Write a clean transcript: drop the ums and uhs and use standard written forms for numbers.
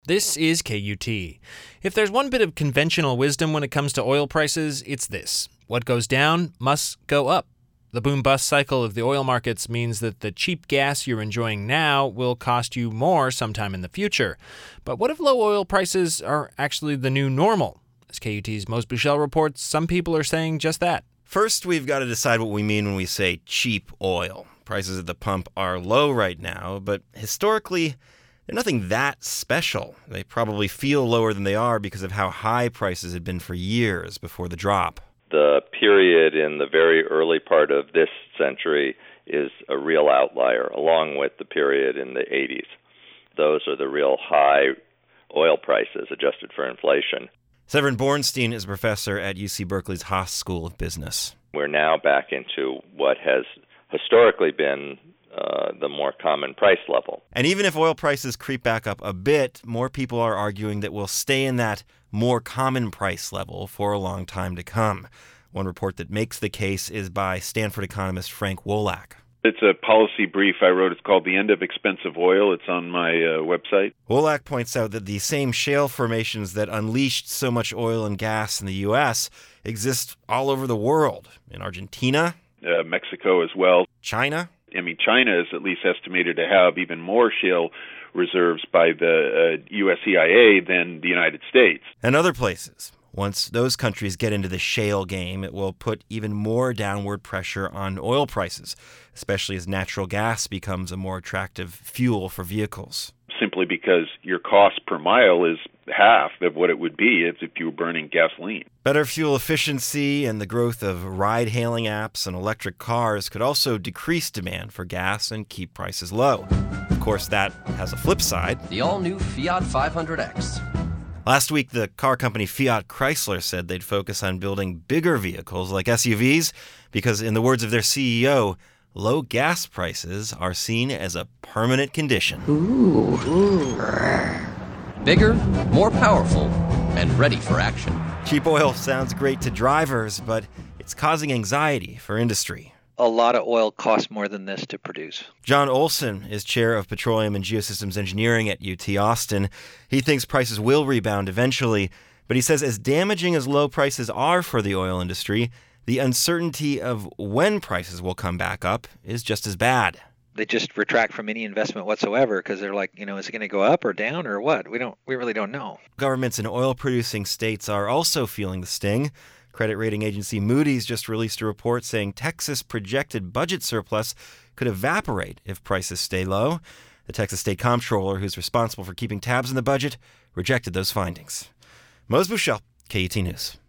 This is KUT. If there's one bit of conventional wisdom when it comes to oil prices, it's this. What goes down must go up. The boom-bust cycle of the oil markets means that the cheap gas you're enjoying now will cost you more sometime in the future. But what if low oil prices are actually the new normal? As KUT's Mose Buchel reports, some people are saying just that. First, we've got to decide what we mean when we say cheap oil. Prices at the pump are low right now, but historically, they're nothing that special. They probably feel lower than they are because of how high prices had been for years before the drop. The period in the very early part of this century is a real outlier, along with the period in the 80s. Those are the real high oil prices adjusted for inflation. Severin Bornstein is a professor at UC Berkeley's Haas School of Business. We're now back into what has historically been the more common price level. And even if oil prices creep back up a bit, more people are arguing that we'll stay in that more common price level for a long time to come. One report that makes the case is by Stanford economist Frank Wolak. It's a policy brief I wrote. It's called The End of Expensive Oil. It's on my website. Wolak points out that the same shale formations that unleashed so much oil and gas in the U.S. exist all over the world, in Argentina, Mexico as well, China. China is at least estimated to have even more shale reserves by the U.S. EIA than the United States. And other places. Once those countries get into the shale game, it will put even more downward pressure on oil prices, especially as natural gas becomes a more attractive fuel for vehicles. Simply because your cost per mile is half of what it would be if you were burning gasoline. Better fuel efficiency and the growth of ride-hailing apps and electric cars could also decrease demand for gas and keep prices low. Of course, that has a flip side. The all-new Fiat 500X. Last week, the car company Fiat Chrysler said they'd focus on building bigger vehicles like SUVs because, in the words of their CEO, low gas prices are seen as a permanent condition. Bigger, more powerful, and ready for action. Cheap oil sounds great to drivers, but it's causing anxiety for industry. A lot of oil costs more than this to produce. John Olson is chair of Petroleum and Geosystems Engineering at UT Austin. He thinks prices will rebound eventually, but he says as damaging as low prices are for the oil industry, the uncertainty of when prices will come back up is just as bad. They just retract from any investment whatsoever because they're like, is it going to go up or down or what? We really don't know. Governments in oil-producing states are also feeling the sting. Credit rating agency Moody's just released a report saying Texas' projected budget surplus could evaporate if prices stay low. The Texas State Comptroller, who's responsible for keeping tabs on the budget, rejected those findings. Mose Buchel, KUT News.